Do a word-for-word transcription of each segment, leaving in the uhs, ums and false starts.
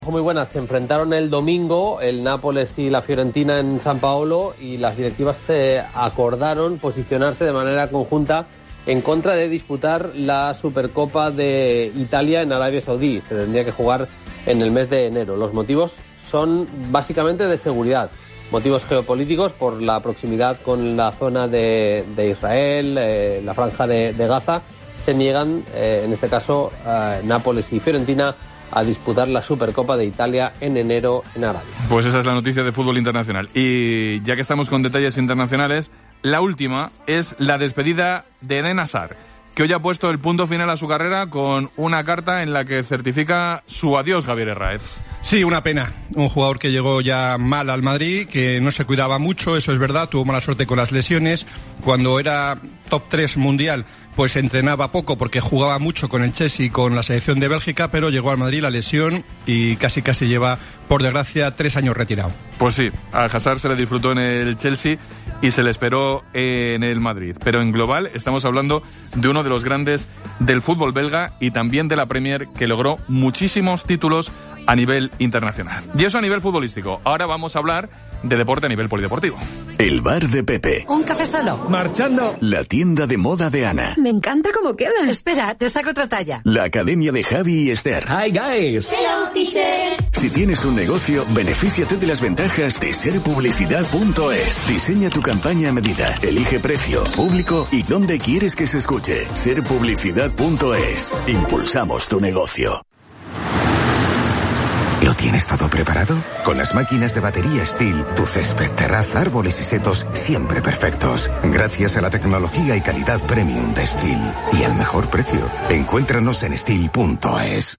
Muy buenas, se enfrentaron el domingo el Nápoles y la Fiorentina en San Paolo y las directivas se acordaron posicionarse de manera conjunta en contra de disputar la Supercopa de Italia en Arabia Saudí. Se tendría que jugar en el mes de enero. Los motivos son básicamente de seguridad, motivos geopolíticos por la proximidad con la zona de, de Israel, eh, la franja de, de Gaza. Se niegan, eh, en este caso, eh, Nápoles y Fiorentina a disputar la Supercopa de Italia en enero en Arabia. Pues esa es la noticia de fútbol internacional. Y ya que estamos con detalles internacionales, la última es la despedida de Eden Hazard, que hoy ha puesto el punto final a su carrera con una carta en la que certifica su adiós, Javier Herráez. Sí, una pena. Un jugador que llegó ya mal al Madrid, que no se cuidaba mucho, eso es verdad, tuvo mala suerte con las lesiones. Cuando era top tres mundial, pues entrenaba poco porque jugaba mucho con el Chelsea y con la selección de Bélgica, pero llegó al Madrid la lesión y casi casi lleva, por desgracia, tres años retirado. Pues sí, a Hazard se le disfrutó en el Chelsea y se le esperó en el Madrid. Pero en global estamos hablando de uno de los grandes del fútbol belga y también de la Premier, que logró muchísimos títulos a nivel internacional. Y eso a nivel futbolístico. Ahora vamos a hablar de deporte a nivel polideportivo. El bar de Pepe. Un café solo. Marchando. La tienda de moda de Ana. Me encanta cómo queda. Espera, te saco otra talla. La academia de Javi y Esther. Hi guys. Hello teacher. Si tienes un negocio, benefíciate de las ventajas de ser publicidad punto es. Diseña tu campaña a medida. Elige precio, público y dónde quieres que se escuche. ser publicidad punto es. Impulsamos tu negocio. ¿Lo tienes todo preparado? Con las máquinas de batería Stihl, tu césped, terraza, árboles y setos siempre perfectos. Gracias a la tecnología y calidad premium de Stihl. Y al mejor precio. Encuéntranos en Stihl punto es.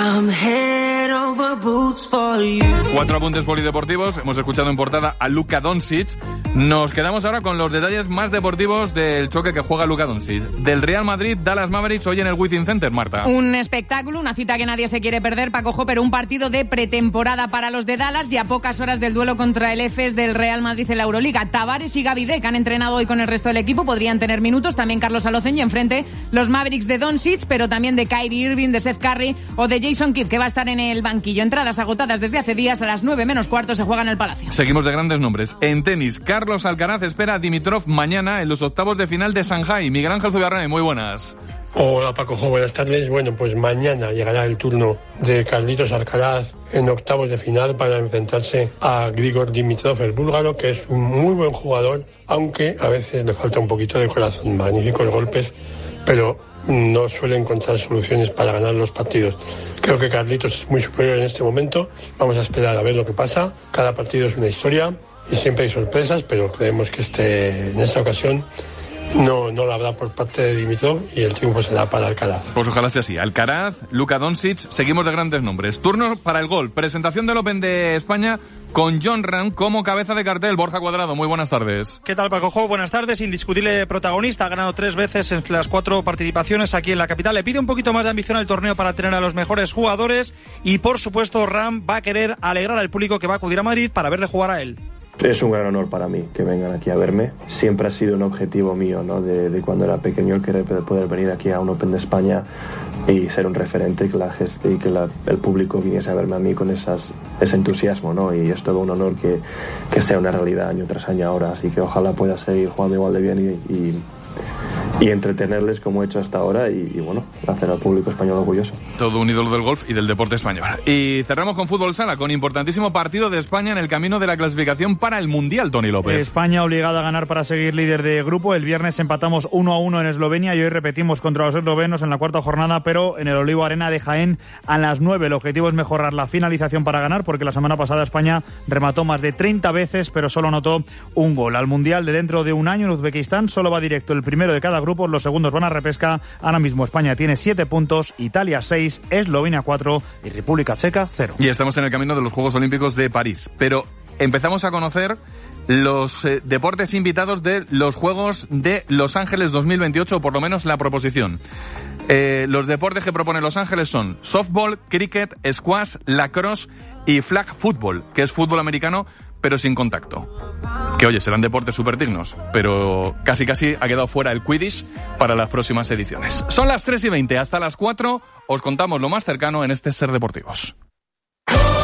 Cuatro apuntes polideportivos. Hemos escuchado en portada a Luka Doncic. Nos quedamos ahora con los detalles más deportivos del choque que juega Luka Doncic. Del Real Madrid, Dallas Mavericks, hoy en el Within Center, Marta. Un espectáculo, una cita que nadie se quiere perder, Paco, pero un partido de pretemporada para los de Dallas y a pocas horas del duelo contra el Efes del Real Madrid en la Euroliga. Tavares y Gavidé, que han entrenado hoy con el resto del equipo, podrían tener minutos. También Carlos Alocen y enfrente los Mavericks de Doncic, pero también de Kyrie Irving, de Seth Curry o de Jason Kidd, que va a estar en el banquillo. Entradas agotadas desde hace días. A las nueve menos cuarto se juega en el Palacio. Seguimos de grandes nombres. En tenis, Carlos Alcaraz espera a Dimitrov mañana en los octavos de final de Shanghái. Miguel Ángel Zubiarrey, muy buenas. Hola Paco, buenas tardes. Bueno, pues mañana llegará el turno de Carlitos Alcaraz en octavos de final para enfrentarse a Grigor Dimitrov, el búlgaro, que es un muy buen jugador, aunque a veces le falta un poquito de corazón. Magníficos golpes, pero no suele encontrar soluciones para ganar los partidos. Creo que Carlitos es muy superior en este momento. Vamos a esperar a ver lo que pasa. Cada partido es una historia y siempre hay sorpresas, pero creemos que este, en esta ocasión no, no la habrá por parte de Dimitrov y el triunfo será para Alcaraz. Pues ojalá sea así. Alcaraz, Luka Doncic, seguimos de grandes nombres. Turno para el gol. Presentación del Open de España con Jon Rahm como cabeza de cartel. Borja Cuadrado, muy buenas tardes. ¿Qué tal, Paco? Buenas tardes. Indiscutible protagonista. Ha ganado tres veces en las cuatro participaciones aquí en la capital. Le pide un poquito más de ambición al torneo para tener a los mejores jugadores. Y, por supuesto, Rahm va a querer alegrar al público que va a acudir a Madrid para verle jugar a él. Es un gran honor para mí que vengan aquí a verme. Siempre ha sido un objetivo mío, ¿no? De, de cuando era pequeño, el querer poder venir aquí a un Open de España y ser un referente y que, la, y que la, el público viniese a verme a mí con esas, ese entusiasmo, ¿no? Y es todo un honor que, que sea una realidad año tras año ahora. Así que ojalá pueda seguir jugando igual de bien y, y y entretenerles como he hecho hasta ahora y, y bueno, hacer al público español orgulloso. Todo un ídolo del golf y del deporte español. Y cerramos con fútbol sala, con importantísimo partido de España en el camino de la clasificación para el Mundial, Toni López. España obligada a ganar para seguir líder de grupo. El viernes empatamos uno a uno en Eslovenia y hoy repetimos contra los eslovenos en la cuarta jornada, pero en el Olivo Arena de Jaén a las nueve. El objetivo es mejorar la finalización para ganar, porque la semana pasada España remató más de treinta veces, pero solo anotó un gol. Al Mundial de dentro de un año en Uzbekistán solo va directo el primero de cada grupo. Los segundos van a repesca. Ahora mismo España tiene siete puntos, Italia seis, Eslovenia cuatro y República Checa cero. Y estamos en el camino de los Juegos Olímpicos de París. Pero empezamos a conocer los eh, deportes invitados de los Juegos de Los Ángeles dos mil veintiocho, o por lo menos la proposición. Eh, los deportes que propone Los Ángeles son softball, cricket, squash, lacrosse y flag football, que es fútbol americano pero sin contacto. Que oye, serán deportes súper dignos, pero casi casi ha quedado fuera el Quidditch para las próximas ediciones. Son las tres y veinte, hasta las cuatro os contamos lo más cercano en este Ser Deportivos.